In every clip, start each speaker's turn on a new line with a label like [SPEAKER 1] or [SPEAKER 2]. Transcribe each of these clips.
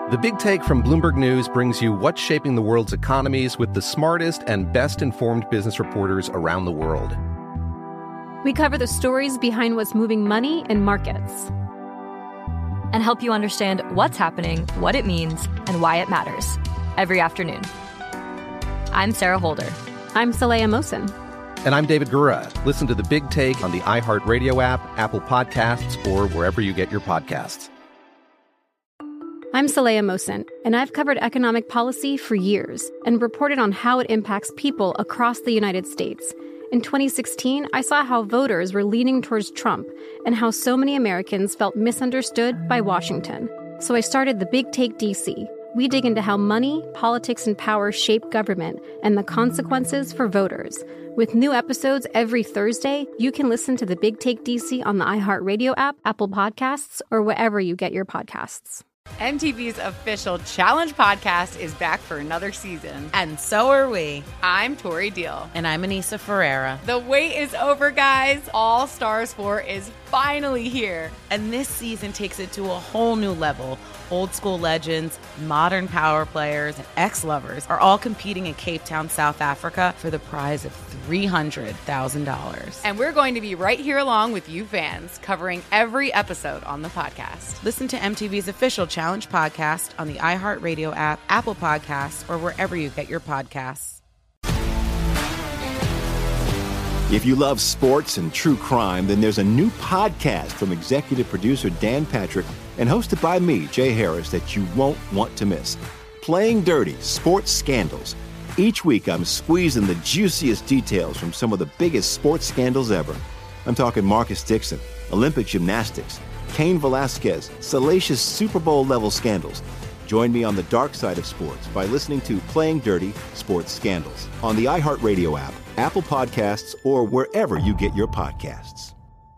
[SPEAKER 1] The Big Take from Bloomberg News brings you what's shaping the world's economies with the smartest and best-informed business reporters around the world.
[SPEAKER 2] We cover the stories behind what's moving money and markets,
[SPEAKER 3] and help you understand what's happening, what it means, and why it matters every afternoon. I'm Sarah Holder.
[SPEAKER 2] I'm Saleha Mohsin.
[SPEAKER 1] And I'm David Gura. Listen to The Big Take on the iHeartRadio app, Apple Podcasts, or wherever you get your podcasts.
[SPEAKER 2] I'm Saleha Mohsin, and I've covered economic policy for years and reported on how it impacts people across the United States. In 2016, I saw how voters were leaning towards Trump and how so many Americans felt misunderstood by Washington. So I started The Big Take DC. We dig into how money, politics, and power shape government and the consequences for voters. With new episodes every Thursday, you can listen to The Big Take DC on the iHeartRadio app, Apple Podcasts, or wherever you get your podcasts.
[SPEAKER 4] MTV's official Challenge podcast is back for another season.
[SPEAKER 5] And so are we.
[SPEAKER 4] I'm Tori Deal.
[SPEAKER 5] And I'm Anissa Ferreira.
[SPEAKER 4] The wait is over, guys. All Stars 4 is finally here.
[SPEAKER 5] And this season takes it to a whole new level. Old school legends, modern power players, and ex-lovers are all competing in Cape Town, South Africa for the prize of $300,000.
[SPEAKER 4] And we're going to be right here along with you fans, covering every episode on the podcast.
[SPEAKER 5] Listen to MTV's official Challenge podcast on the iHeartRadio app, Apple Podcasts, or wherever you get your podcasts.
[SPEAKER 6] If you love sports and true crime, then there's a new podcast from executive producer Dan Patrick and hosted by me, Jay Harris, that you won't want to miss. Playing Dirty: Sports Scandals. Each week, I'm squeezing the juiciest details from some of the biggest sports scandals ever. I'm talking Marcus Dixon, Olympic gymnastics, Cain Velasquez, salacious Super Bowl-level scandals. Join me on the dark side of sports by listening to Playing Dirty: Sports Scandals on the iHeartRadio app, Apple Podcasts, or wherever you get your podcasts.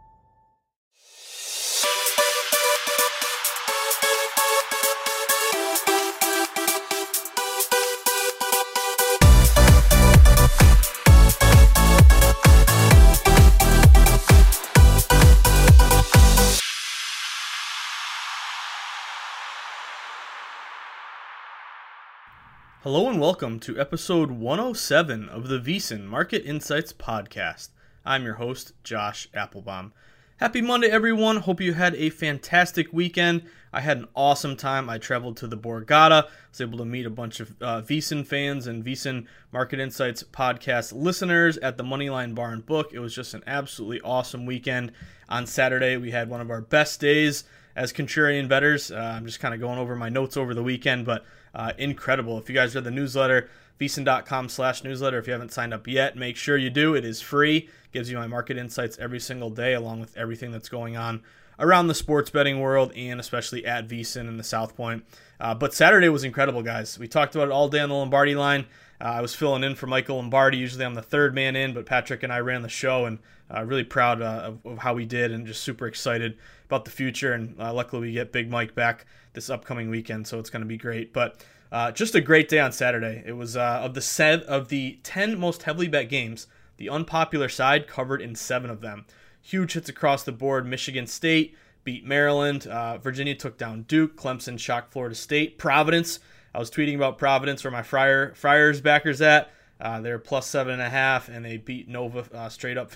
[SPEAKER 7] Hello and welcome to episode 107 of the VSiN Market Insights Podcast. I'm your host, Josh Applebaum. Happy Monday, everyone. Hope you had a fantastic weekend. I had an awesome time. I traveled to the Borgata. Was able to meet a bunch of VSiN fans and VSiN Market Insights Podcast listeners at the Moneyline Bar and Book. It was just an absolutely awesome weekend. On Saturday, we had one of our best days as contrarian bettors. I'm just kind of going over my notes over the weekend, but incredible. If you guys read the newsletter, vsin.com/newsletter, if you haven't signed up yet, make sure you do. It is free. Gives you my market insights every single day, along with everything that's going on around the sports betting world and especially at VSiN in the South Point. But Saturday was incredible, guys. We talked about it all day on the Lombardi line. I was filling in for Michael Lombardi. Usually I'm the third man in, but Patrick and I ran the show, and really proud of how we did and just super excited about the future. And luckily we get Big Mike back this upcoming weekend, so it's going to be great. But just a great day on Saturday. It was of the 10 most heavily bet games, the unpopular side covered in 7 of them. Huge hits across the board. Michigan State beat Maryland. Virginia took down Duke. Clemson shocked Florida State. Providence. I was tweeting about Providence where my Friars backers at. They're plus 7.5, and they beat Nova straight up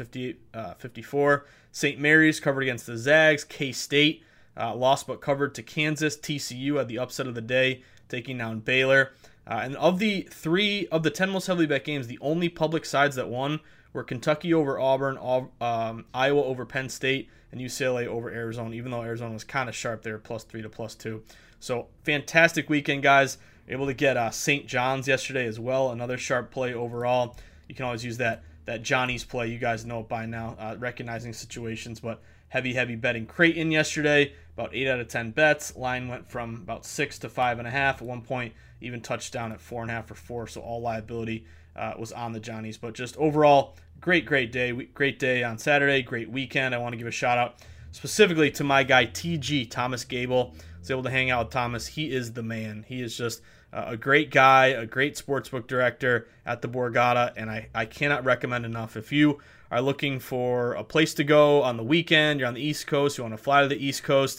[SPEAKER 7] 58-54. St. Mary's covered against the Zags. K-State lost but covered to Kansas. TCU had the upset of the day, taking down Baylor. And of the 10 most heavily bet games, the only public sides that won were Kentucky over Auburn, Iowa over Penn State, and UCLA over Arizona, even though Arizona was kind of sharp there, +3 to +2. So fantastic weekend, guys. Able to get St. John's yesterday as well, another sharp play overall. You can always use that Johnny's play. You guys know it by now, recognizing situations, but heavy betting. Creighton yesterday, about 8 out of 10 bets. Line went from about 6 to 5.5. At one point, even touched down at 4.5 or 4, so all liability was on the Johnnies. But just overall, great day. Great day on Saturday, great weekend. I want to give a shout out specifically to my guy TG, Thomas Gable. I was able to hang out with Thomas. He is the man. He is just a great guy, a great sportsbook director at the Borgata, and I cannot recommend enough. If you are looking for a place to go on the weekend, you're on the East Coast, you want to fly to the East Coast,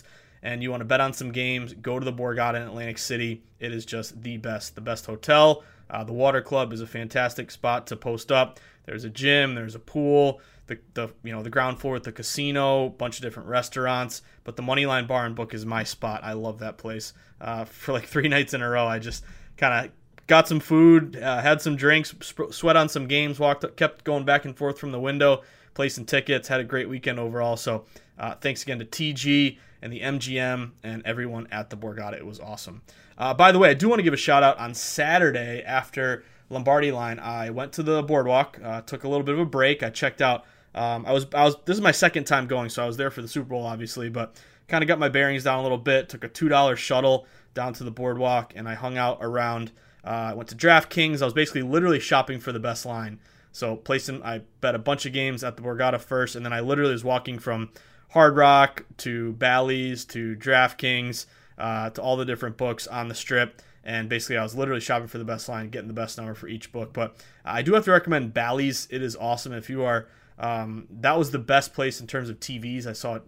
[SPEAKER 7] and you want to bet on some games, go to the Borgata in Atlantic City. It is just the best hotel. The Water Club is a fantastic spot to post up. There's a gym, there's a pool, the ground floor with the casino, bunch of different restaurants. But the Moneyline Bar and Book is my spot. I love that place. For like 3 nights in a row, I just kind of got some food, had some drinks, sweat on some games, kept going back and forth from the window, placing tickets, had a great weekend overall. So thanks again to TG and the MGM and everyone at the Borgata. It was awesome. By the way, I do want to give a shout out on Saturday after Lombardi Line. I went to the boardwalk, took a little bit of a break. I checked out. This is my second time going, so I was there for the Super Bowl, obviously, but kind of got my bearings down a little bit. Took a $2 shuttle down to the boardwalk, and I hung out around. I went to DraftKings. I was basically literally shopping for the best line. So I bet a bunch of games at the Borgata first, and then I literally was walking from Hard Rock to Bally's to DraftKings to all the different books on the Strip. And basically, I was literally shopping for the best line, getting the best number for each book. But I do have to recommend Bally's. It is awesome. If you are, that was the best place in terms of TVs. I saw it.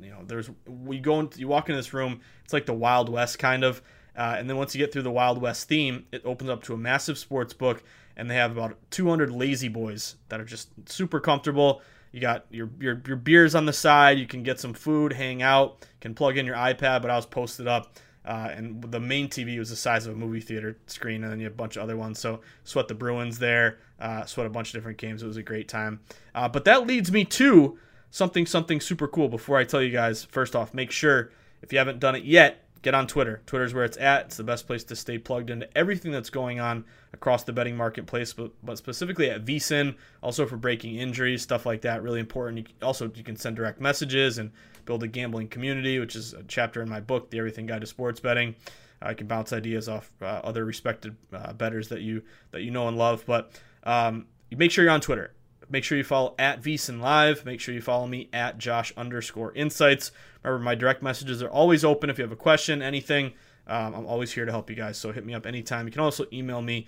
[SPEAKER 7] You walk into this room. It's like the Wild West kind of. And then once you get through the Wild West theme, it opens up to a massive sports book, and they have about 200 lazy boys that are just super comfortable. You got your beers on the side. You can get some food, hang out, can plug in your iPad. But I was posted up. And the main TV was the size of a movie theater screen, and then you have a bunch of other ones. So sweat the Bruins there, sweat a bunch of different games. It was a great time. But that leads me to something super cool. Before I tell you guys, first off, make sure, if you haven't done it yet, get on Twitter. Twitter's where it's at. It's the best place to stay plugged into everything that's going on across the betting marketplace, but specifically at VSiN, also for breaking injuries, stuff like that, really important. You can send direct messages and build a gambling community, which is a chapter in my book, The Everything Guide to Sports Betting. I can bounce ideas off other respected bettors that you know and love. But make sure you're on Twitter. Make sure you follow at VSiN Live. Make sure you follow me at Josh_insights. Remember, my direct messages are always open. If you have a question, anything, I'm always here to help you guys. So hit me up anytime. You can also email me,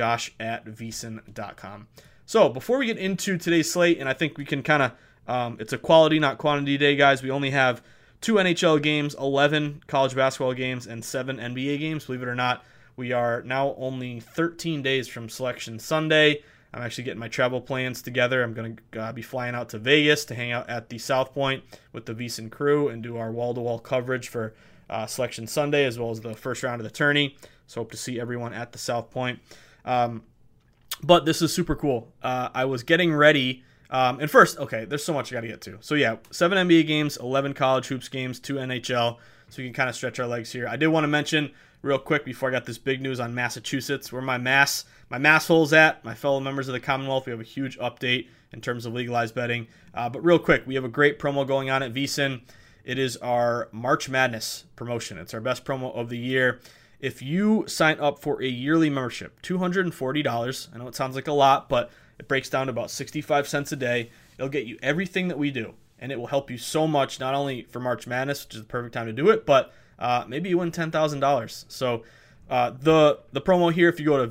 [SPEAKER 7] josh@vsin.com. So before we get into today's slate, and I think we can kind of, it's a quality, not quantity day, guys. We only have 2 NHL games, 11 college basketball games, and 7 NBA games. Believe it or not, we are now only 13 days from Selection Sunday. I'm actually getting my travel plans together. I'm going to be flying out to Vegas to hang out at the South Point with the VSiN crew and do our wall-to-wall coverage for Selection Sunday, as well as the first round of the tourney. So hope to see everyone at the South Point. But this is super cool. I was getting ready. And first, okay, there's so much I got to get to. So yeah, 7 NBA games, 11 college hoops games, 2 NHL. So we can kind of stretch our legs here. I did want to mention real quick before I got this big news on Massachusetts, where my mass hole's at, my fellow members of the Commonwealth. We have a huge update in terms of legalized betting. But real quick, we have a great promo going on at VSiN. It is our March Madness promotion. It's our best promo of the year. If you sign up for a yearly membership, $240, I know it sounds like a lot, but it breaks down to about 65 cents a day. It'll get you everything that we do, and it will help you so much, not only for March Madness, which is the perfect time to do it, but maybe you win $10,000. So the promo here, if you go to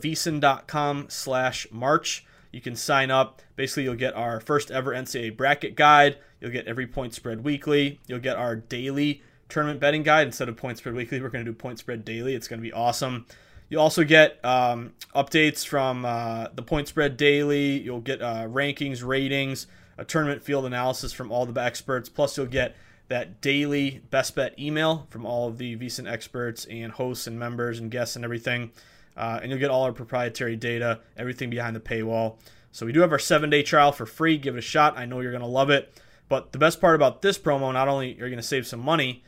[SPEAKER 7] vsin.com/March, you can sign up. Basically, you'll get our first ever NCAA bracket guide. You'll get every point spread weekly. You'll get our daily tournament betting guide. Instead of point spread weekly, we're going to do point spread daily. It's going to be awesome. You'll also get updates from the point spread daily. You'll get rankings, ratings, a tournament field analysis from all the experts. Plus, you'll get that daily best bet email from all of the VSiN experts and hosts and members and guests and everything. And you'll get all our proprietary data, everything behind the paywall. So we do have our 7-day trial for free. Give it a shot. I know you're going to love it. But the best part about this promo, not only are you going to save some money,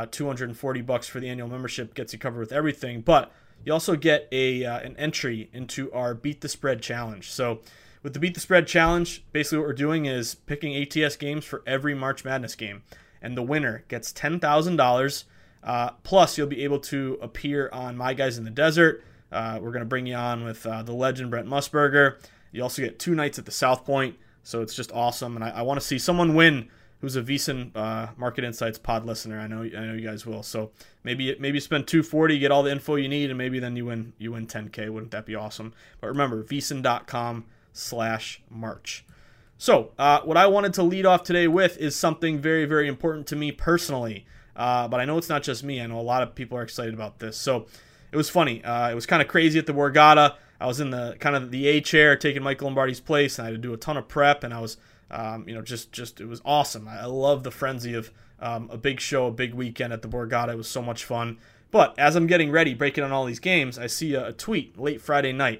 [SPEAKER 7] $240 for the annual membership gets you covered with everything, but you also get an entry into our Beat the Spread Challenge. So with the Beat the Spread Challenge, basically what we're doing is picking ATS games for every March Madness game. And the winner gets $10,000. Plus, you'll be able to appear on My Guys in the Desert. We're going to bring you on with the legend Brent Musburger. You also get 2 nights at the South Point. So it's just awesome. And I want to see someone win who's a VSiN Market Insights pod listener. I know you guys will. So maybe spend $240, get all the info you need, and maybe then you win $10K. Wouldn't that be awesome? But remember, vsin.com/March. So what I wanted to lead off today with is something very, very important to me personally. but I know it's not just me. I know a lot of people are excited about this. So it was funny. It was kind of crazy at the Borgata. I was in the kind of the A chair taking Michael Lombardi's place, and I had to do a ton of prep, and I was, just it was awesome. I love the frenzy of a big show, a big weekend at the Borgata. It was so much fun. But as I'm getting ready, breaking on all these games, I see a tweet late Friday night.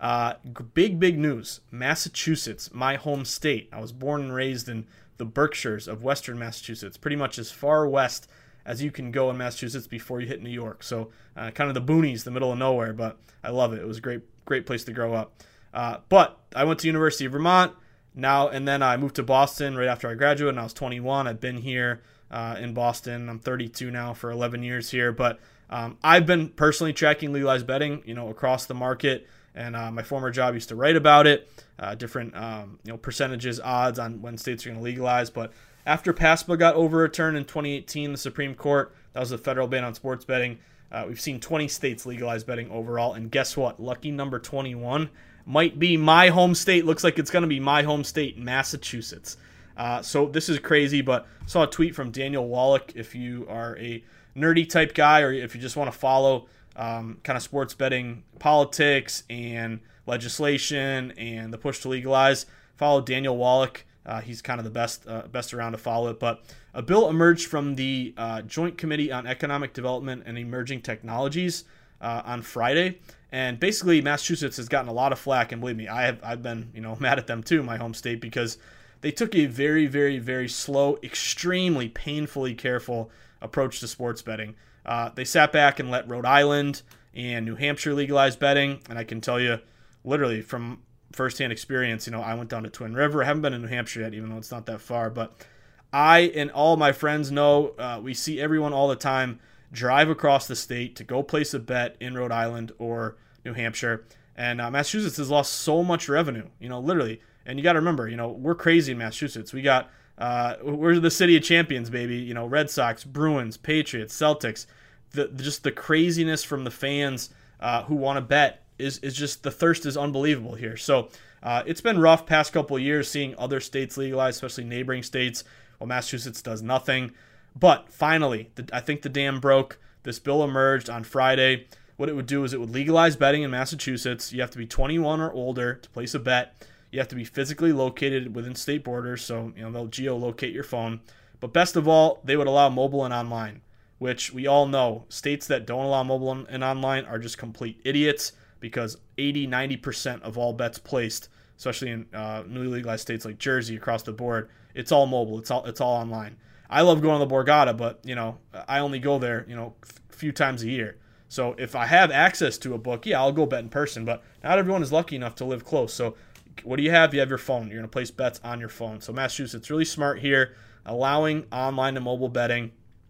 [SPEAKER 7] Big news. Massachusetts, my home state. I was born and raised in the Berkshires of Western Massachusetts, pretty much as far west as you can go in Massachusetts before you hit New York. So kind of the boonies, the middle of nowhere, but I love it. It was a great place to grow up. But I went to University of Vermont and then I moved to Boston right after I graduated, and I was 21. I've been here in Boston. I'm 32 now, for 11 years here, but I've been personally tracking legalized betting, across the market, and my former job used to write about it, different percentages, odds on when states are going to legalize. But after PASPA got overturned in 2018, the Supreme Court, that was the federal ban on sports betting, we've seen 20 states legalize betting overall, and guess what? Lucky number 21 might be my home state. Looks like it's going to be my home state, Massachusetts. So this is crazy, but I saw a tweet from Daniel Wallach. If you are a nerdy type guy, or if you just want to follow kind of sports betting politics and legislation and the push to legalize, follow Daniel Wallach. He's kind of the best around to follow it. But a bill emerged from the Joint Committee on Economic Development and Emerging Technologies on Friday. And basically, Massachusetts has gotten a lot of flack, and believe me, I've been mad at them too, my home state, because they took a very, very, very slow, extremely painfully careful approach to sports betting. They sat back and let Rhode Island and New Hampshire legalize betting, and I can tell you, literally from firsthand experience, I went down to Twin River. I haven't been in New Hampshire yet, even though it's not that far, but I and all my friends know, we see everyone all the time drive across the state to go place a bet in Rhode Island or New Hampshire, and Massachusetts has lost so much revenue, literally. And you got to remember, we're crazy in Massachusetts. We got, we're the city of champions, baby. Red Sox, Bruins, Patriots, Celtics. Just the craziness from the fans who want to bet is just, the thirst is unbelievable here. So it's been rough past couple of years seeing other states legalize, especially neighboring states, while Massachusetts does nothing. But finally, I think the dam broke. This bill emerged on Friday. What it would do is it would legalize betting in Massachusetts. You have to be 21 or older to place a bet. You have to be physically located within state borders, so they'll geolocate your phone. But best of all, they would allow mobile and online, which we all know states that don't allow mobile and online are just complete idiots, because 80-90% of all bets placed, especially in newly legalized states like Jersey across the board, it's all mobile. It's all online. I love going to the Borgata, but I only go there a few times a year. So if I have access to a book, yeah, I'll go bet in person. But not everyone is lucky enough to live close. So what do you have? You have your phone. You're going to place bets on your phone. So Massachusetts really smart here, allowing online and mobile betting.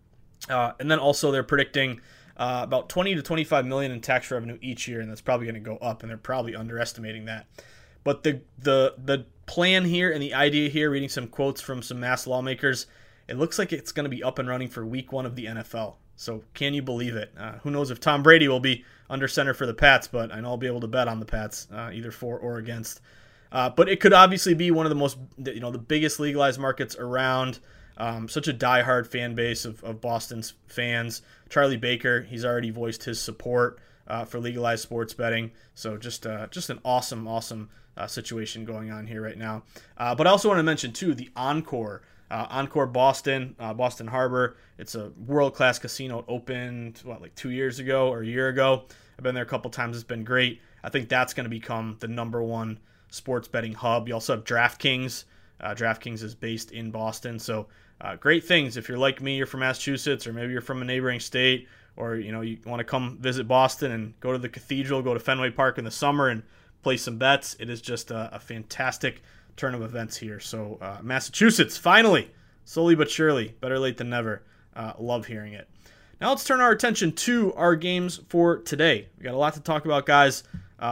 [SPEAKER 7] And then also they're predicting about 20 to 25 million in tax revenue each year, and that's probably going to go up, and they're probably underestimating that. But the plan here and the idea here, reading some quotes from some Mass lawmakers, it looks like it's going to be up and running for week 1 of the NFL. So can you believe it? Who knows if Tom Brady will be under center for the Pats, but I know I'll be able to bet on the Pats, either for or against. But it could obviously be one of the most, the biggest legalized markets around. Such a diehard fan base of Boston's fans. Charlie Baker, he's already voiced his support for legalized sports betting. So just an awesome situation going on here right now. But I also want to mention too the Encore. Encore Boston, Boston Harbor. It's a world-class casino. It opened, like 2 years ago or a year ago. I've been there a couple times. It's been great. I think that's going to become the #1 sports betting hub. You also have DraftKings. DraftKings is based in Boston. So great things. If you're like me, you're from Massachusetts, or maybe you're from a neighboring state, or you want to come visit Boston and go to the Cathedral, go to Fenway Park in the summer and play some bets. It is just a fantastic turn of events here. So Massachusetts, finally, slowly but surely, better late than never. Love hearing it. Now let's turn our attention to our games for today. We got a lot to talk about, guys.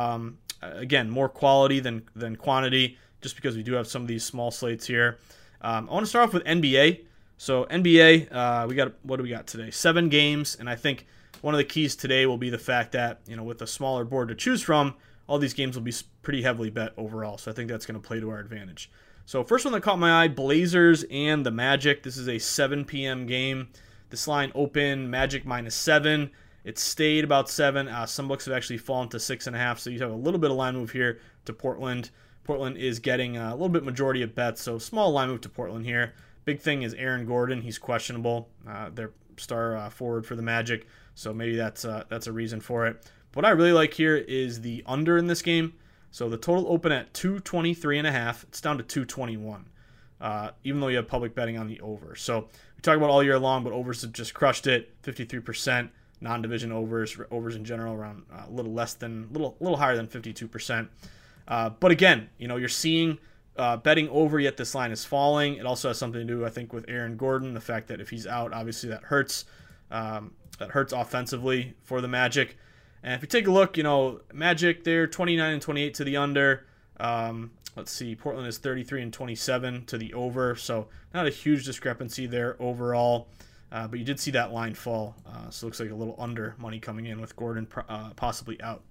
[SPEAKER 7] Again, more quality than quantity, just because we do have some of these small slates here. I want to start off with NBA. So NBA, what do we got today? 7 games, and I think one of the keys today will be the fact that, with a smaller board to choose from, all these games will be pretty heavily bet overall. So I think that's going to play to our advantage. So first one that caught my eye, Blazers and the Magic. This is a 7 p.m. game. This line opened Magic -7. It stayed about 7. Some books have actually fallen to 6.5, so you have a little bit of line move here to Portland. Portland is getting a little bit majority of bets, so small line move to Portland here. Big thing is Aaron Gordon. He's questionable. Their star forward for the Magic, so maybe that's a reason for it. What I really like here is the under in this game. So the total open at 223.5. It's down to 221, even though you have public betting on the over. So we talk about all year long, but overs have just crushed it. 53%. Non-division overs in general around a little higher than 52%. But again, you're seeing betting over, yet this line is falling. It also has something to do, I think, with Aaron Gordon. The fact that if he's out, obviously that hurts. That hurts offensively for the Magic. And if you take a look, Magic, they're 29-28 to the under. Let's see, Portland is 33-27 to the over. So not a huge discrepancy there overall. But you did see that line fall. So it looks like a little under money coming in with Gordon possibly out.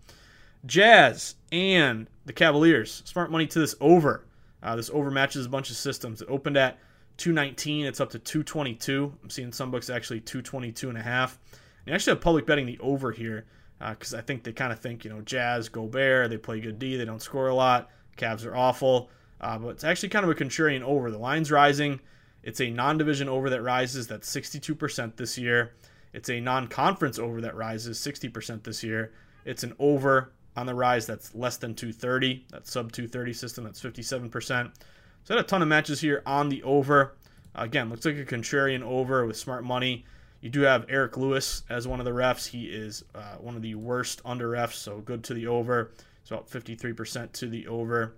[SPEAKER 7] Jazz and the Cavaliers. Smart money to this over. This over matches a bunch of systems. It opened at 219. It's up to 222. I'm seeing some books actually 222.5. You actually have public betting the over here because I think they kind of think, Jazz, Gobert, they play good D, they don't score a lot. Cavs are awful. But it's actually kind of a contrarian over. The line's rising. It's a non-division over that rises. That's 62% this year. It's a non-conference over that rises 60% this year. It's an over on the rise that's less than 230. That's sub 230 system. That's 57%. So I had a ton of matches here on the over. Again, looks like a contrarian over with smart money. You do have Eric Lewis as one of the refs. He is one of the worst under refs, so good to the over. So about 53% to the over.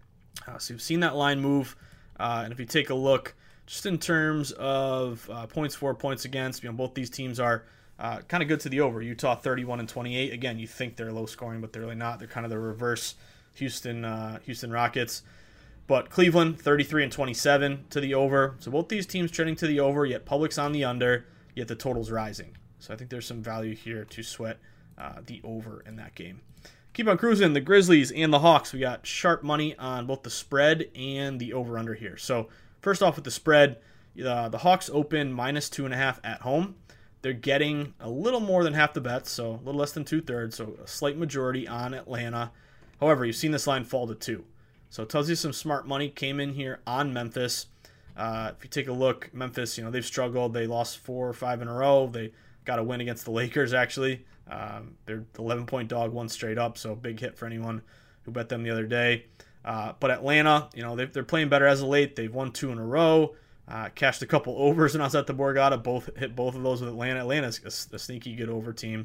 [SPEAKER 7] So you've seen that line move. And if you take a look, just in terms of points for, points against, both these teams are kind of good to the over. Utah 31-28. Again, you think they're low scoring, but they're really not. They're kind of the reverse Houston Rockets. But Cleveland 33-27 to the over. So both these teams trending to the over, yet public's on the under, yet the total's rising. So I think there's some value here to sweat the over in that game. Keep on cruising. The Grizzlies and the Hawks. We got sharp money on both the spread and the over-under here. So first off with the spread, the Hawks open -2.5 at home. They're getting a little more than half the bets, so a little less than 2/3, so a slight majority on Atlanta. However, you've seen this line fall to 2. So it tells you some smart money came in here on Memphis. If you take a look, Memphis, they've struggled. They lost 4 or 5 in a row. They got a win against the Lakers, actually. They're 11-point dog, one straight up, so big hit for anyone who bet them the other day. But Atlanta, they're playing better as of late. They've won 2 in a row. Cashed a couple overs and Osetta Borgata. Hit both of those with Atlanta. Atlanta's a sneaky good over team.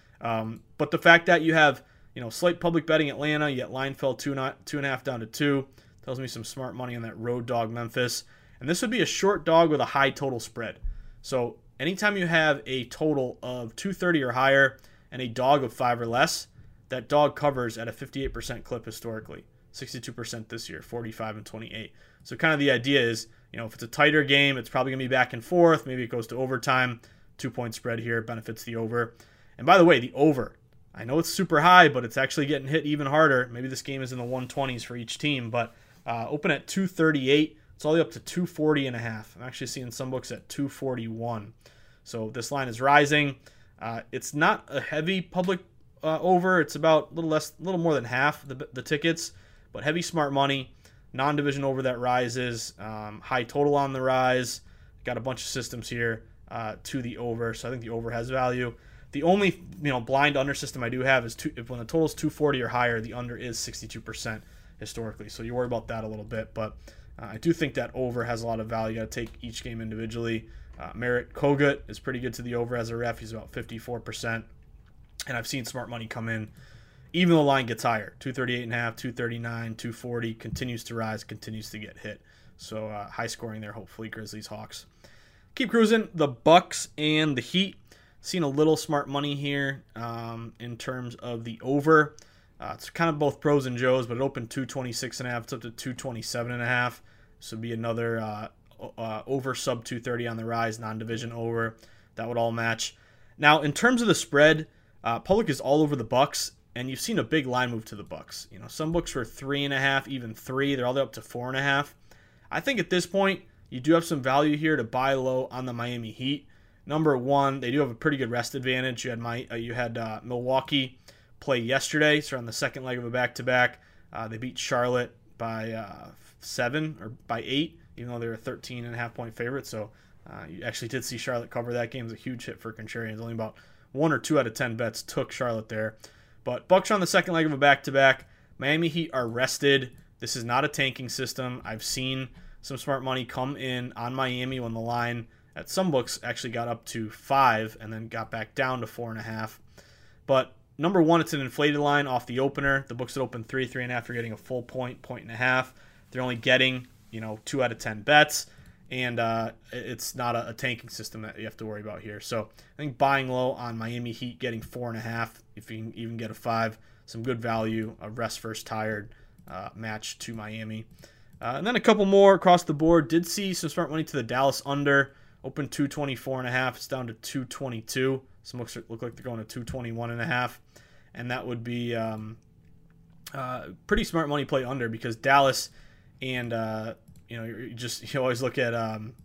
[SPEAKER 7] But the fact that you have slight public betting Atlanta, yet line fell 2.5 down to 2, tells me some smart money on that road dog Memphis. And this would be a short dog with a high total spread. So anytime you have a total of 230 or higher and a dog of 5 or less, that dog covers at a 58% clip historically. 62% this year, 45-28. So kind of the idea is, if it's a tighter game, it's probably going to be back and forth. Maybe it goes to overtime. 2-point spread here benefits the over. And by the way, the over, I know it's super high, but it's actually getting hit even harder. Maybe this game is in the 120s for each team, but open at 238. It's all the way up to 240.5. I'm actually seeing some books at 241. So this line is rising. It's not a heavy public over. It's about a little more than half the tickets, but heavy smart money. Non-division over that rises. High total on the rise. Got a bunch of systems here to the over, so I think the over has value. The only blind under system I do have is when the total is 240 or higher, the under is 62% historically. So you worry about that a little bit, but I do think that over has a lot of value. You got to take each game individually. Merritt Kogut is pretty good to the over as a ref. He's about 54%, and I've seen smart money come in. Even the line gets higher, 238.5, 239, 240, continues to rise, continues to get hit. So high scoring there, hopefully, Grizzlies, Hawks. Keep cruising. The Bucks and the Heat. Seen a little smart money here in terms of the over. It's kind of both pros and Joes, but it opened 226.5. It's up to 227.5. This would be another over sub 230 on the rise, non-division over. That would all match. Now, in terms of the spread, public is all over the Bucks. And you've seen a big line move to the Bucks. Some books were 3.5, even 3. They're all the way up to 4.5. I think at this point, you do have some value here to buy low on the Miami Heat. Number one, they do have a pretty good rest advantage. You had Milwaukee play yesterday, so on the second leg of a back-to-back. They beat Charlotte by 7 or by 8, even though they were a 13.5-point favorite. So you actually did see Charlotte cover that game. It was a huge hit for contrarians. Only about 1 or 2 out of 10 bets took Charlotte there. But Bucks are on the second leg of a back-to-back. Miami Heat are rested. This is not a tanking system. I've seen some smart money come in on Miami when the line at some books actually got up to 5 and then got back down to 4.5. But number one, it's an inflated line off the opener. The books that open 3.5 are getting a full point and a half. They're only getting 2 out of 10 bets, and it's not a tanking system that you have to worry about here. So I think buying low on Miami Heat, getting 4.5, if you can even get a 5, some good value, a rest first tired match to Miami. And then a couple more across the board. Did see some smart money to the Dallas under. Open 224.5. It's down to 222. Some looks look like they're going to 221.5, and that would be pretty smart money play under, because Dallas and you always look at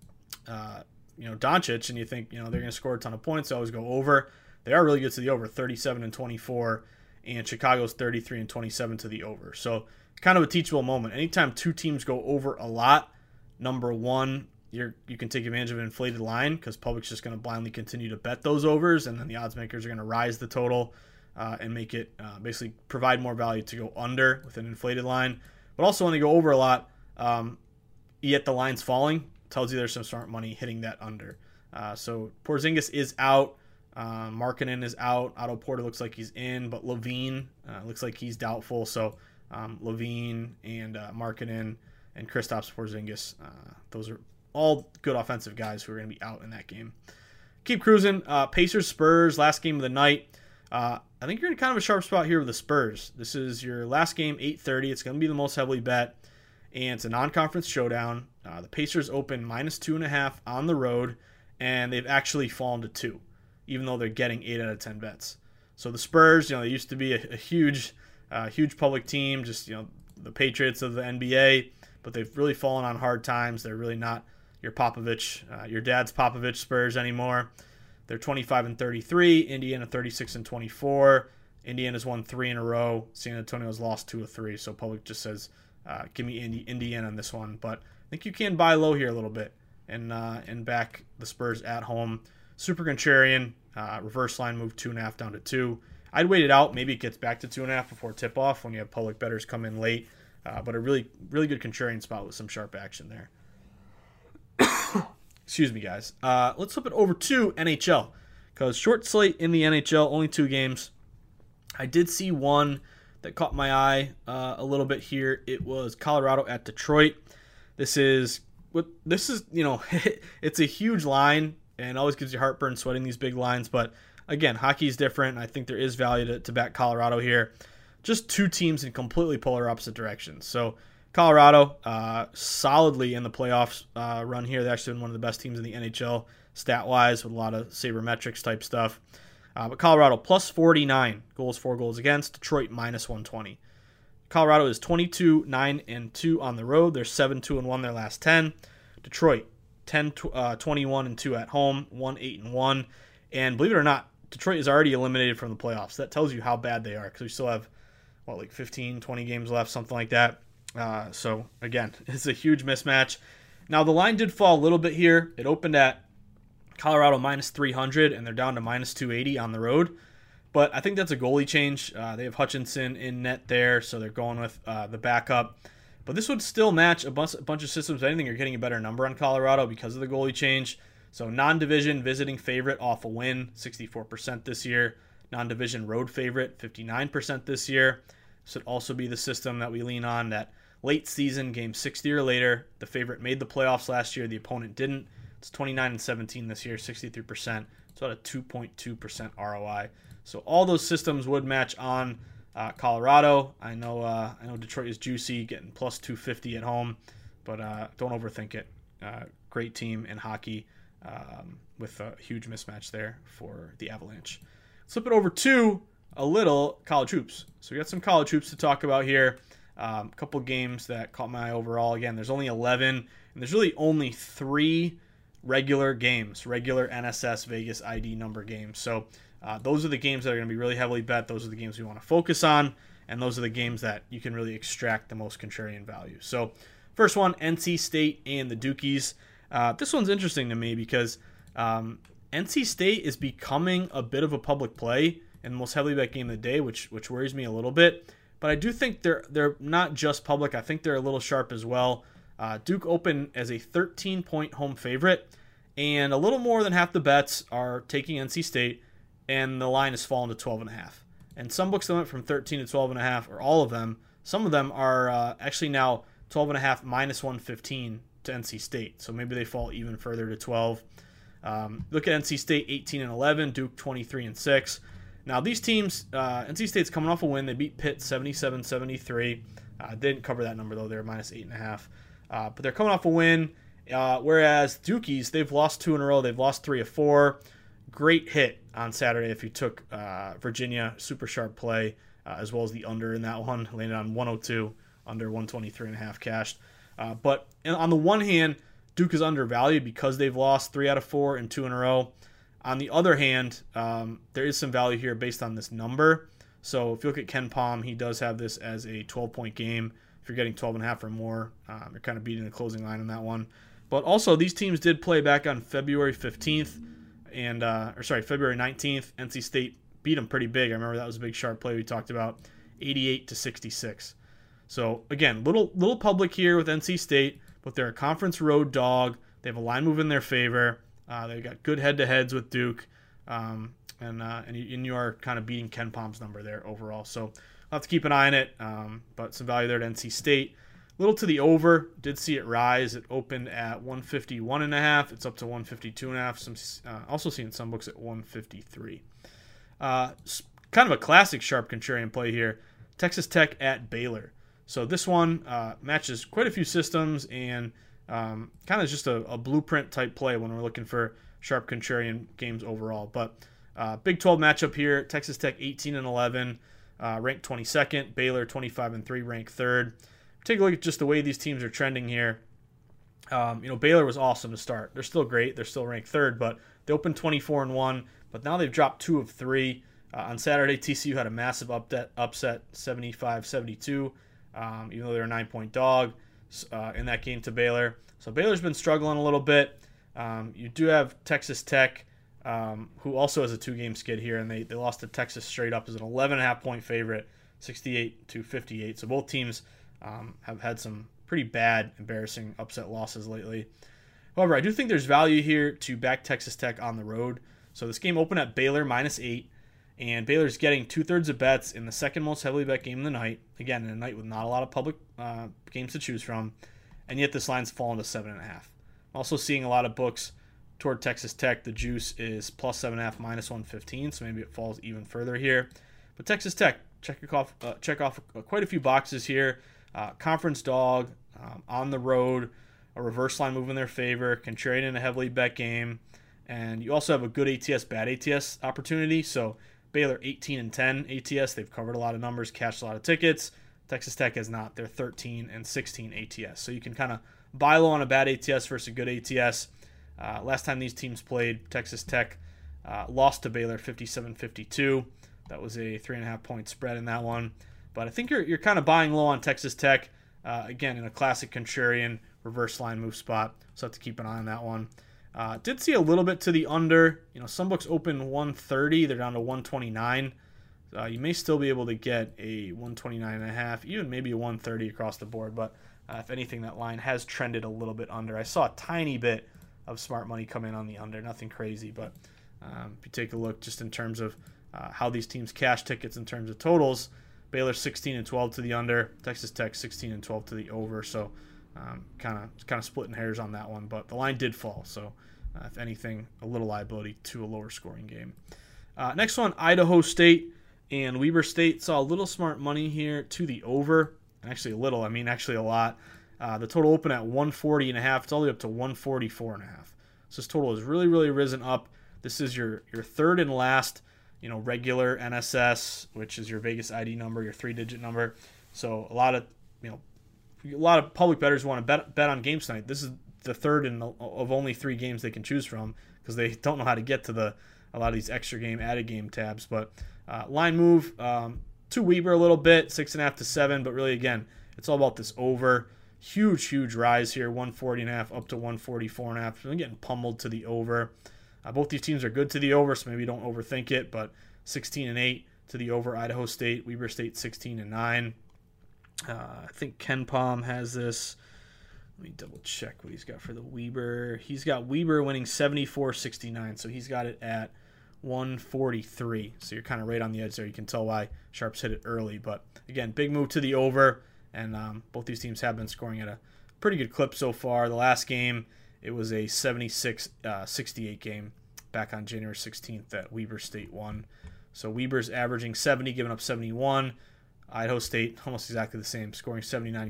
[SPEAKER 7] Doncic and you think they're going to score a ton of points. They always go over. They are really good to the over, 37-24, and Chicago's 33-27 to the over. So kind of a teachable moment. Anytime two teams go over a lot, number one, you can take advantage of an inflated line, because public's just going to blindly continue to bet those overs, and then the odds makers are going to rise the total and make it basically provide more value to go under with an inflated line. But also when they go over a lot, yet the line's falling, tells you there's some smart money hitting that under. So Porzingis is out. Markkanen is out. Otto Porter looks like he's in, but LaVine looks like he's doubtful. So LaVine and Markkanen and Kristaps Porzingis, those are all good offensive guys who are going to be out in that game. Keep cruising. Pacers Spurs, last game of the night. I think you're in kind of a sharp spot here with the Spurs. This is your last game, 8:30. It's going to be the most heavily bet, and it's a non-conference showdown. The Pacers open -2.5 on the road, and they've actually fallen to 2, even though they're getting 8 out of 10 bets. So the Spurs, they used to be a huge public team, just the Patriots of the NBA, but they've really fallen on hard times. They're really not your Popovich, your dad's Popovich Spurs anymore. They're 25-33. Indiana 36-24. Indiana's won 3 in a row. San Antonio's lost 2 of 3. So public just says, give me Indiana on this one. But I think you can buy low here a little bit and back the Spurs at home. Super contrarian. Reverse line move 2.5 down to 2. I'd wait it out. Maybe it gets back to 2.5 before tip off when you have public bettors come in late. But a really, really good contrarian spot with some sharp action there. Excuse me, guys. Let's flip it over to NHL, because short slate in the NHL, only 2 games. I did see one that caught my eye a little bit here. It was Colorado at Detroit. This is it's a huge line, and always gives you heartburn sweating these big lines. But again, hockey is different. I think there is value to back Colorado here. Just 2 teams in completely polar opposite directions. So Colorado, solidly in the playoffs run here. They've actually been one of the best teams in the NHL stat-wise, with a lot of sabermetrics type stuff. But Colorado plus 49 goals, 4 goals against. Detroit minus 120. Colorado is 22-9-2 on the road. They're 7-2-1 their last 10. Detroit 21-2 at home, 1-8-1. And believe it or not, Detroit is already eliminated from the playoffs. That tells you how bad they are, because we still have 15, 20 games left, something like that. So again, it's a huge mismatch. Now the line did fall a little bit here. It opened at Colorado minus 300, and they're down to minus 280 on the road. But I think that's a goalie change. They have Hutchinson in net there, so they're going with the backup. But this would still match a bunch of systems. If anything, you're getting a better number on Colorado because of the goalie change. So non-division visiting favorite off a win, 64% this year. Non-division road favorite, 59% this year. This would also be the system that we lean on, that late season, game 60 or later, the favorite made the playoffs last year, the opponent didn't. It's 29-17 this year, 63%. It's about a 2.2% ROI. So all those systems would match on Colorado. I know Detroit is juicy, getting plus 250 at home, but don't overthink it. Great team in hockey with a huge mismatch there for the Avalanche. Let's flip it over to a little college hoops. So we got some college hoops to talk about here. A couple games that caught my eye overall. Again, there's only 11, and there's really only 3 regular games, regular NSS Vegas ID number games. So those are the games that are going to be really heavily bet. Those are the games we want to focus on, and those are the games that you can really extract the most contrarian value. So first one, NC State and the Dukies. This one's interesting to me because NC State is becoming a bit of a public play in the most heavily bet game of the day, which worries me a little bit. But I do think they're not just public. I think they're a little sharp as well. Duke opened as a 13-point home favorite, and a little more than half the bets are taking NC State, and the line has fallen to 12.5. And some books that went from 13 to 12.5, or all of them. Some of them are actually now 12.5 minus 115 to NC State. So maybe they fall even further to 12. Look at NC State 18-11, Duke 23-6. Now these teams, NC State's coming off a win. They beat Pitt 77-73. Didn't cover that number though. They're minus 8.5. But they're coming off a win. Whereas Dukies, they've lost 2 in a row. They've lost 3 of 4. Great hit on Saturday if you took Virginia. Super sharp play, as well as the under in that one. Landed on 102, under 123.5 cashed. But on the one hand, Duke is undervalued because they've lost 3 out of 4 and 2 in a row. On the other hand, there is some value here based on this number. So if you look at Ken Pom, he does have this as a 12-point game. If you're getting 12.5 or more, you're kind of beating the closing line on that one. But also, these teams did play back on February 15th, February 19th. NC State beat them pretty big. I remember that was a big sharp play we talked about, 88-66. So again, little public here with NC State, but they're a conference road dog. They have a line move in their favor. They've got good head-to-heads with Duke, and you are kind of beating Ken Pom's number there overall. So I'll have to keep an eye on it, but some value there at NC State. Little to the over, did see it rise. It opened at 151.5. It's up to 152.5. Also seeing some books at 153. Kind of a classic sharp contrarian play here. Texas Tech at Baylor. So this one matches quite a few systems and kind of just a blueprint type play when we're looking for sharp contrarian games overall. But Big 12 matchup here. Texas Tech 18-11, ranked 22nd. Baylor 25-3, ranked 3rd. Take a look at just the way these teams are trending here. Baylor was awesome to start. They're still great. They're still ranked 3rd, but they opened 24-1. But now they've dropped 2 of 3. On Saturday, TCU had a massive upset, 75-72, even though they're a 9-point dog in that game to Baylor. So Baylor's been struggling a little bit. You do have Texas Tech, who also has a 2-game skid here, and they lost to Texas straight up as an 11.5-point favorite, 68-58. So both teams have had some pretty bad, embarrassing upset losses lately. However, I do think there's value here to back Texas Tech on the road. So this game opened at Baylor -8, and Baylor's getting 2/3 of bets in the second most heavily bet game of the night. Again, in a night with not a lot of public games to choose from, and yet this line's fallen to 7.5. Also seeing a lot of books toward Texas Tech. The juice is plus 7.5, minus 115, so maybe it falls even further here. But Texas Tech, check off quite a few boxes here. Conference dog, on the road, a reverse line move in their favor, contrarian in a heavily bet game, and you also have a good ATS, bad ATS opportunity. So Baylor 18-10 ATS, they've covered a lot of numbers, cashed a lot of tickets. Texas Tech has not. They're 13-16 ATS. So you can kind of buy low on a bad ATS versus a good ATS. Last time these teams played, Texas Tech lost to Baylor 57-52. That was a 3.5-point spread in that one. But I think you're kind of buying low on Texas Tech, again, in a classic contrarian reverse line move spot. So I have to keep an eye on that one. Did see a little bit to the under. Some books open 130. They're down to 129. You may still be able to get a 129.5, even maybe a 130 across the board. But if anything, that line has trended a little bit under. I saw a tiny bit of smart money come in on the under. Nothing crazy, but if you take a look just in terms of how these teams cash tickets in terms of totals, Baylor 16-12 to the under, Texas Tech 16-12 to the over. So kind of splitting hairs on that one, but the line did fall. So if anything, a little liability to a lower scoring game. Next one, Idaho State and Weber State. Saw a little smart money here to the over. Actually a little, actually a lot. The total opened at 140.5. It's all the way up to 144.5. So this total has really, really risen up. This is your third and last, regular NSS, which is your Vegas ID number, your 3-digit number. So a lot of public bettors want to bet on games tonight. This is the third of only 3 games they can choose from because they don't know how to get to a lot of these extra game, added game tabs. But line move to Weber a little bit, 6.5 to 7, but really, again, it's all about this over. Huge rise here, 140.5 up to 144.5. Really getting pummeled to the over. Both these teams are good to the over, so maybe don't overthink it, but 16-8 to the over, Idaho State. Weber State 16-9. I think KenPom has this. Let me double check what he's got for the Weber. He's got Weber winning 74-69, so he's got it at 143. So you're kind of right on the edge there. You can tell why Sharps hit it early. But again, big move to the over, and both these teams have been scoring at a pretty good clip so far. The last game, it was a 76-68 game back on January 16th that Weber State won. So Weber's averaging 70, giving up 71. Idaho State almost exactly the same, scoring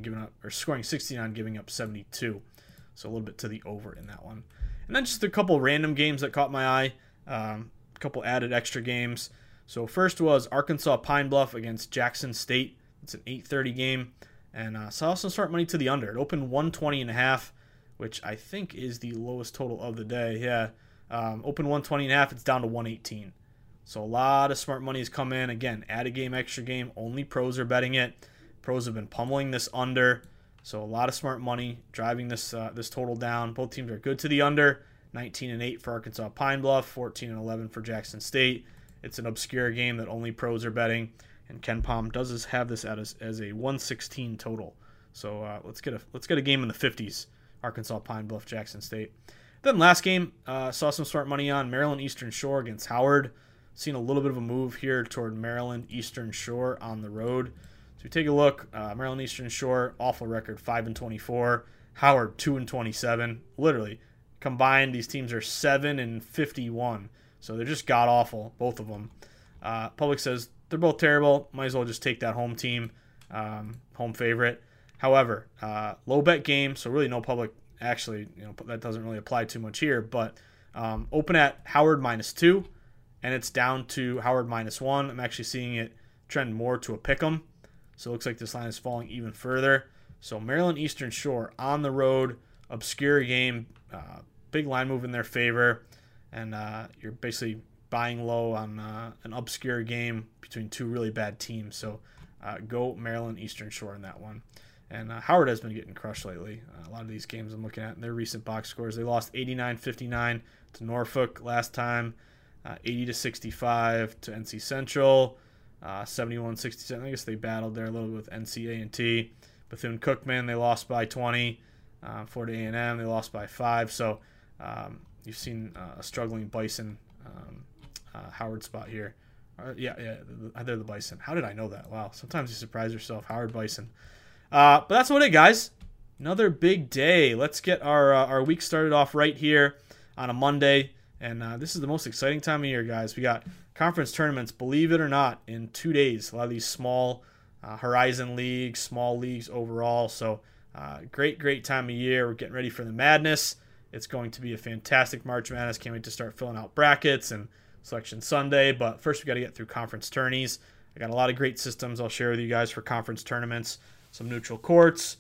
[SPEAKER 7] 69, giving up 72. So a little bit to the over in that one. And then just a couple random games that caught my eye. A couple added extra games. So first was Arkansas Pine Bluff against Jackson State. It's an 8:30 game, and saw some smart money to the under. It opened 120.5, which I think is the lowest total of the day. Yeah, opened 120.5. It's down to 118. So a lot of smart money has come in. Again, add a game, extra game. Only pros are betting it. Pros have been pummeling this under. So a lot of smart money driving this total down. Both teams are good to the under. 19-8 for Arkansas Pine Bluff, 14-11 for Jackson State. It's an obscure game that only pros are betting, and KenPom does have this as a 116 total. So let's get a game in the 50s. Arkansas Pine Bluff, Jackson State. Then last game, saw some smart money on Maryland Eastern Shore against Howard. Seen a little bit of a move here toward Maryland Eastern Shore on the road. So we take a look. Maryland Eastern Shore, awful record, 5-24. Howard 2-27. Literally combined, these teams are 7-51. So they're just god awful, both of them. Public says they're both terrible. Might as well just take that home team, home favorite. However, low bet game, so really no public. Actually, that doesn't really apply too much here. But open at Howard -2. And it's down to Howard -1. I'm actually seeing it trend more to a pick'em. So it looks like this line is falling even further. So Maryland Eastern Shore on the road, obscure game, big line move in their favor. And you're basically buying low on an obscure game between two really bad teams. So go Maryland Eastern Shore in that one. And Howard has been getting crushed lately. A lot of these games I'm looking at in their recent box scores. They lost 89-59 to Norfolk last time. 80-65 to NC Central, 71-67. I guess they battled there a little bit with NC-A&T. Bethune-Cookman, they lost by 20. Florida A&M, they lost by 5. So you've seen a struggling Bison Howard spot here. They're the Bison. How did I know that? Wow, sometimes you surprise yourself. Howard Bison. But that's what it, guys. Another big day. Let's get our week started off right here on a Monday. And this is the most exciting time of year, guys. We got conference tournaments, believe it or not, in 2 days. A lot of these small Horizon leagues, small leagues overall. So great time of year. We're getting ready for the madness. It's going to be a fantastic March Madness. Can't wait to start filling out brackets and Selection Sunday. But first, we got to get through conference tourneys. I got a lot of great systems I'll share with you guys for conference tournaments. Some neutral courts,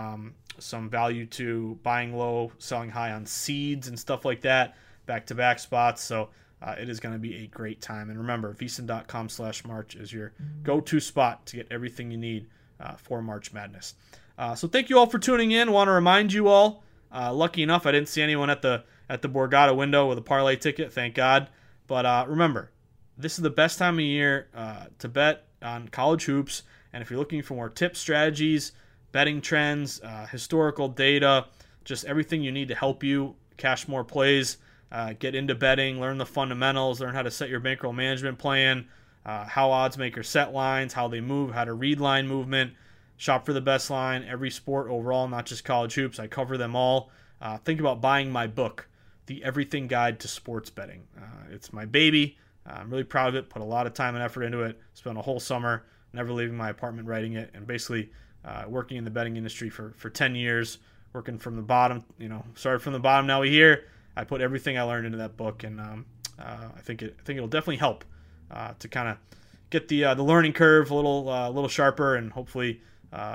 [SPEAKER 7] some value to buying low, selling high on seeds and stuff like that. Back-to-back spots, so it is going to be a great time. And remember, VSiN.com/March is your go-to spot to get everything you need for March Madness. So thank you all for tuning in. Want to remind you all, lucky enough, I didn't see anyone at the Borgata window with a parlay ticket, thank God. But remember, this is the best time of year to bet on college hoops. And if you're looking for more tips, strategies, betting trends, historical data, just everything you need to help you cash more plays, get into betting, learn the fundamentals, learn how to set your bankroll management plan, how odds makers set lines, how they move, how to read line movement, shop for the best line, every sport overall, not just college hoops. I cover them all. Think about buying my book, The Everything Guide to Sports Betting. It's my baby. I'm really proud of it, put a lot of time and effort into it, spent a whole summer never leaving my apartment writing it, and basically working in the betting industry for 10 years, working from the bottom, started from the bottom, now we're here. I put everything I learned into that book, and I think it'll definitely help to kind of get the learning curve a little sharper, and hopefully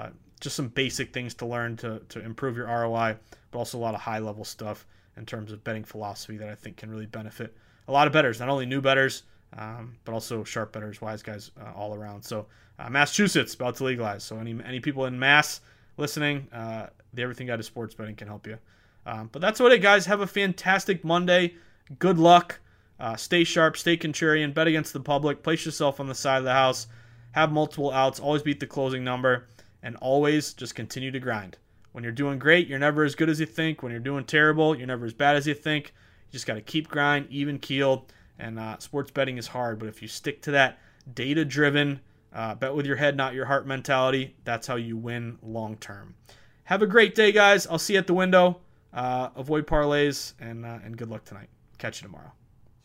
[SPEAKER 7] just some basic things to learn to improve your ROI, but also a lot of high-level stuff in terms of betting philosophy that I think can really benefit a lot of bettors, not only new bettors, but also sharp bettors, wise guys all around. So Massachusetts about to legalize. So any people in Mass listening, the Everything Guide to Sports Betting can help you. But that's what it, guys. Have a fantastic Monday. Good luck. Stay sharp, stay contrarian, bet against the public, place yourself on the side of the house, have multiple outs, always beat the closing number, and always just continue to grind. When you're doing great, you're never as good as you think. When you're doing terrible, you're never as bad as you think. You just got to keep grind, even keeled, and sports betting is hard, but if you stick to that data-driven, bet with your head, not your heart mentality, that's how you win long term. Have a great day, guys. I'll see you at the window. Avoid parlays, and good luck tonight. Catch you tomorrow.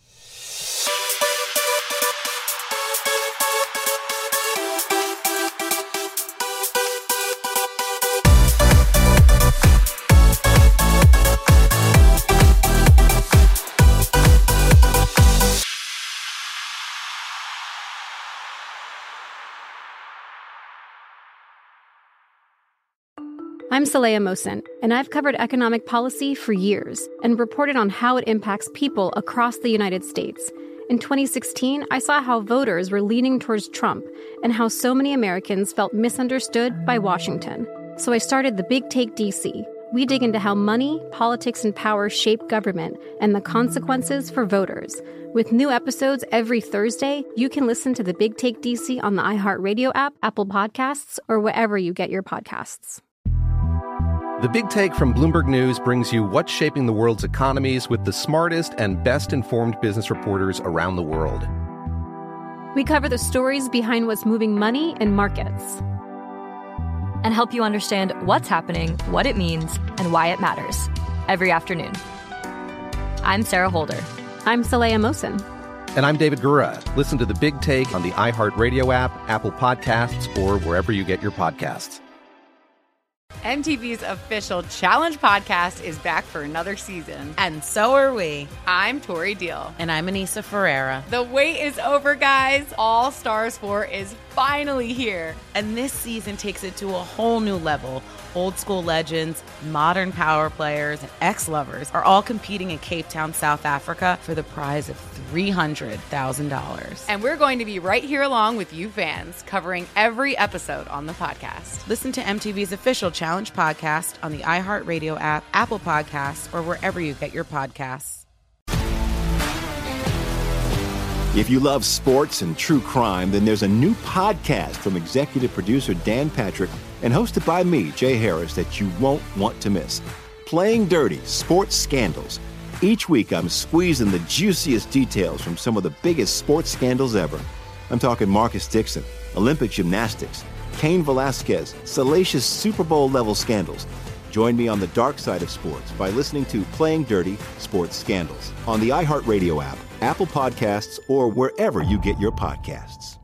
[SPEAKER 2] I'm Saleha Mohsin, and I've covered economic policy for years and reported on how it impacts people across the United States. In 2016, I saw how voters were leaning towards Trump and how so many Americans felt misunderstood by Washington. So I started The Big Take DC. We dig into how money, politics, and power shape government and the consequences for voters. With new episodes every Thursday, you can listen to The Big Take DC on the iHeartRadio app, Apple Podcasts, or wherever you get your podcasts.
[SPEAKER 1] The Big Take from Bloomberg News brings you what's shaping the world's economies with the smartest and best-informed business reporters around the world.
[SPEAKER 2] We cover the stories behind what's moving money and markets,
[SPEAKER 3] and help you understand what's happening, what it means, and why it matters every afternoon. I'm Sarah Holder.
[SPEAKER 2] I'm Saleha Mohsin.
[SPEAKER 1] And I'm David Gura. Listen to The Big Take on the iHeartRadio app, Apple Podcasts, or wherever you get your podcasts.
[SPEAKER 4] MTV's official Challenge podcast is back for another season.
[SPEAKER 5] And so are we.
[SPEAKER 4] I'm Tori Deal.
[SPEAKER 5] And I'm Anissa Ferreira.
[SPEAKER 4] The wait is over, guys. All Stars 4 is finally here.
[SPEAKER 5] And this season takes it to a whole new level. Old school legends, modern power players, and ex-lovers are all competing in Cape Town, South Africa for the prize of $300,000.
[SPEAKER 4] And we're going to be right here along with you fans, covering every episode on the podcast.
[SPEAKER 5] Listen to MTV's official Challenge podcast on the iHeartRadio app, Apple Podcasts, or wherever you get your podcasts.
[SPEAKER 6] If you love sports and true crime, then there's a new podcast from executive producer Dan Patrick and hosted by me, Jay Harris, that you won't want to miss. Playing Dirty: Sports Scandals. Each week, I'm squeezing the juiciest details from some of the biggest sports scandals ever. I'm talking Marcus Dixon, Olympic gymnastics, Cain Velasquez, salacious Super Bowl-level scandals. Join me on the dark side of sports by listening to Playing Dirty: Sports Scandals on the iHeartRadio app, Apple Podcasts, or wherever you get your podcasts.